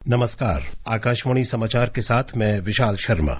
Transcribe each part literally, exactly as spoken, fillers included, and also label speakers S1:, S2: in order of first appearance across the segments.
S1: नमस्कार, आकाशवाणी समाचार के साथ मैं विशाल शर्मा।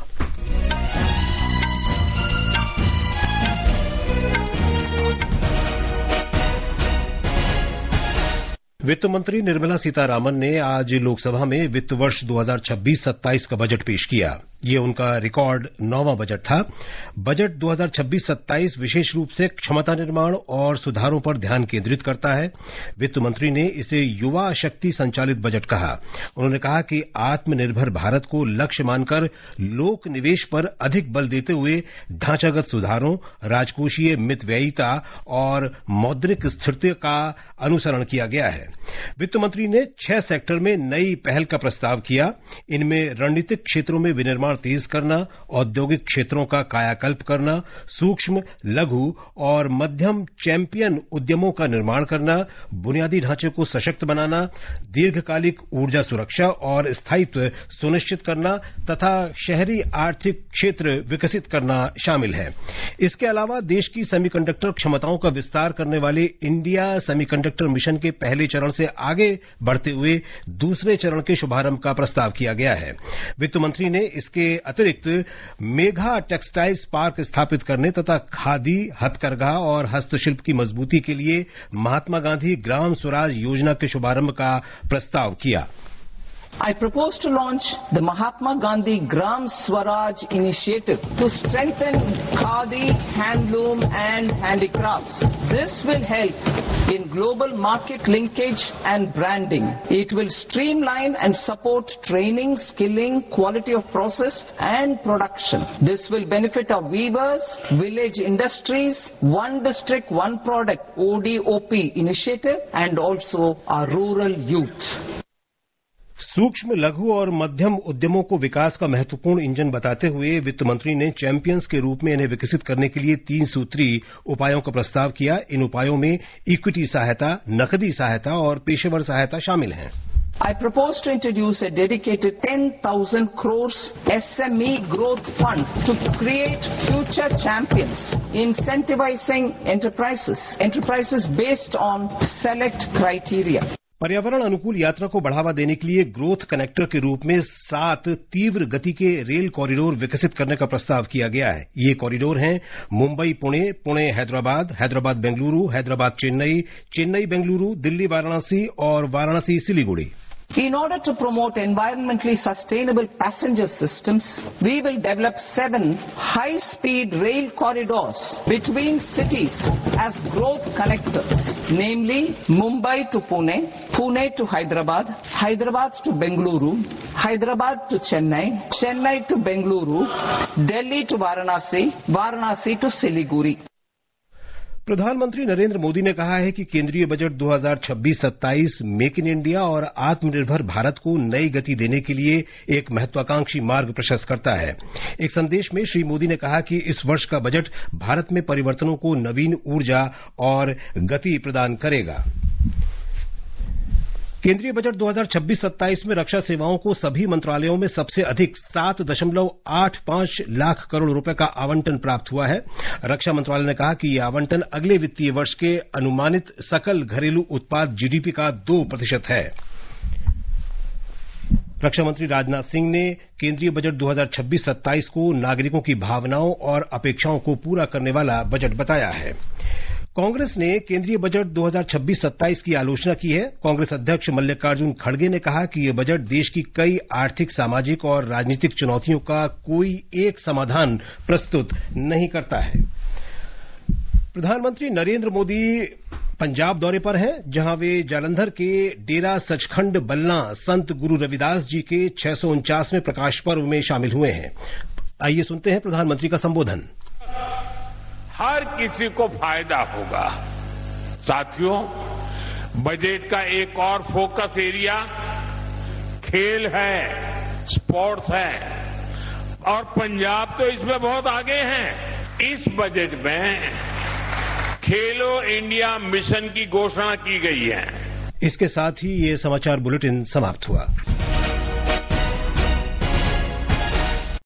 S1: वित्त मंत्री निर्मला सीतारामन ने आज लोकसभा में वित्त वर्ष दो हज़ार छब्बीस सत्ताईस का बजट पेश किया। ये उनका रिकॉर्ड नौवां बजट था। बजट दो हज़ार छब्बीस सत्ताईस विशेष रूप से क्षमता निर्माण और सुधारों पर ध्यान केंद्रित करता है। वित्त मंत्री ने इसे युवा शक्ति संचालित बजट कहा। उन्होंने कहा कि आत्मनिर्भर भारत को लक्ष्य मानकर लोक निवेश पर अधिक बल देते हुए ढांचागत सुधारों, राजकोषीय मितव्ययिता और मौद्रिक स्थिरता का अनुसरण किया गया है। वित्त मंत्री ने छह सेक्टर में नई पहल का प्रस्ताव किया। इनमें रणनीतिक क्षेत्रों में विनिर्माण तेज करना, औद्योगिक क्षेत्रों का कायाकल्प करना, सूक्ष्म, लघु और मध्यम चैंपियन उद्यमों का निर्माण करना, बुनियादी ढांचे को सशक्त बनाना, दीर्घकालिक ऊर्जा सुरक्षा और स्थायित्व सुनिश्चित करना तथा शहरी आर्थिक क्षेत्र विकसित करना शामिल है। इसके अलावा देश की सेमीकंडक्टर क्षमताओं का विस्तार करने वाले इंडिया सेमीकंडक्टर मिशन के पहले चरण से आगे बढ़ते हुए दूसरे चरण के शुभारंभ का प्रस्ताव किया गया है। वित्त मंत्री ने इसके अतिरिक्त मेगा टेक्सटाइल्स पार्क स्थापित करने तथा खादी, हथकरघा और हस्तशिल्प की मजबूती के लिए महात्मा गांधी ग्राम स्वराज योजना के शुभारंभ का प्रस्ताव किया।
S2: I propose to launch the Mahatma Gandhi Gram Swaraj initiative to strengthen khadi, handloom and handicrafts. This will help in global market linkage and branding. It will streamline and support training, skilling, quality of process and production. This will benefit our weavers, village industries, one district, one product O D O P initiative and also our rural youth.
S1: सूक्ष्म, लघु और मध्यम उद्यमों को विकास का महत्वपूर्ण engine बताते हुए वित्त मंत्री ने चैंपियंस के रूप में इन्हें विकसित करने के लिए तीन सूत्री उपायों का प्रस्ताव किया। इन उपायों में इक्विटी सहायता, नकदी सहायता और पेशेवर सहायता शामिल हैं।
S2: I propose to introduce a dedicated ten thousand crores S M E growth fund to create future champions, incentivizing enterprises, enterprises based on select criteria.
S1: पर्यावरण अनुकूल यात्रा को बढ़ावा देने के लिए ग्रोथ कनेक्टर के रूप में सात तीव्र गति के रेल कॉरिडोर विकसित करने का प्रस्ताव किया गया है। ये कॉरिडोर हैं मुंबई पुणे, पुणे हैदराबाद, हैदराबाद बेंगलुरु, हैदराबाद चेन्नई, चेन्नई बेंगलुरु, दिल्ली वाराणसी और Varanasi Siliguri.
S2: In order to promote environmentally sustainable passenger systems, we will develop seven high-speed rail corridors between cities as growth connectors, namely Mumbai to Pune, Pune to Hyderabad, Hyderabad to Bengaluru, Hyderabad to Chennai, Chennai to Bengaluru, Delhi to Varanasi, Varanasi to Siliguri.
S1: प्रधानमंत्री नरेंद्र मोदी ने कहा है कि केंद्रीय budget दो हज़ार छब्बीस सत्ताईस मेक इन इंडिया और आत्मनिर्भर भारत को नई गति देने के लिए एक महत्वाकांक्षी मार्ग प्रशस्त करता है। एक संदेश में श्री मोदी ने कहा कि इस वर्ष का बजट भारत में परिवर्तनों को नवीन ऊर्जा और गति प्रदान करेगा। केंद्रीय बजट दो हज़ार छब्बीस सत्ताईस में रक्षा सेवाओं को सभी मंत्रालयों में सबसे अधिक सात दशमलव आठ पांच लाख करोड़ रुपए का आवंटन प्राप्त हुआ है। रक्षा मंत्रालय ने कहा कि यह आवंटन अगले वित्तीय वर्ष के अनुमानित सकल घरेलू उत्पाद जीडीपी का दो प्रतिशत है। रक्षा मंत्री राजनाथ सिंह ने केंद्रीय बजट दो हज़ार छब्बीस सत्ताईस को नागरिकों की भावनाओं और अपेक्षाओं को पूरा करने वाला बजट बताया है। कांग्रेस ने केंद्रीय बजट दो हज़ार छब्बीस सत्ताईस की आलोचना की है। कांग्रेस अध्यक्ष मल्लिकार्जुन खड़गे ने कहा कि यह बजट देश की कई आर्थिक, सामाजिक और राजनीतिक चुनौतियों का कोई एक समाधान प्रस्तुत नहीं करता है। प्रधानमंत्री नरेंद्र मोदी पंजाब दौरे पर हैं, जहां वे जालंधर के डेरा सचखंड बल्ला संत गुरु रविदास जी के छह सौ उनचासवें प्रकाश पर्व में शामिल हुए हैं। आइए सुनते हैं प्रधानमंत्री का संबोधन।
S3: हर किसी को फायदा होगा। साथियों, बजट का एक और फोकस एरिया खेल है, स्पोर्ट्स है और पंजाब तो इसमें बहुत आगे है। इस बजट में खेलो इंडिया मिशन की घोषणा की गई है।
S1: इसके साथ ही ये समाचार बुलेटिन समाप्त हुआ।